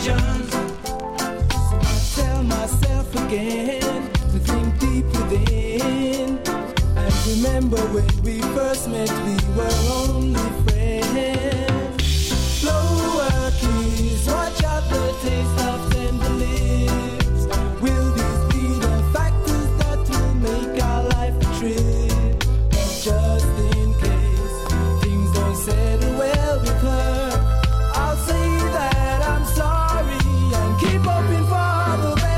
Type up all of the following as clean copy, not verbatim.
Again, to think deep within, and remember when we first met, we were only friends. Lower keys, watch out the taste of tender lips. Will these be the factors that will make our life a trip? But just in case things don't settle well with her, I'll say that I'm sorry and keep hoping for the best.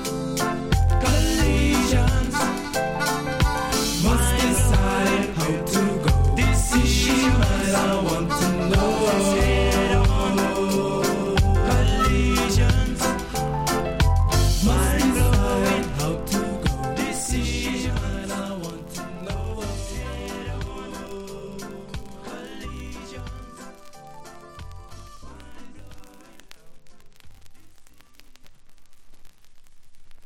Must decide how to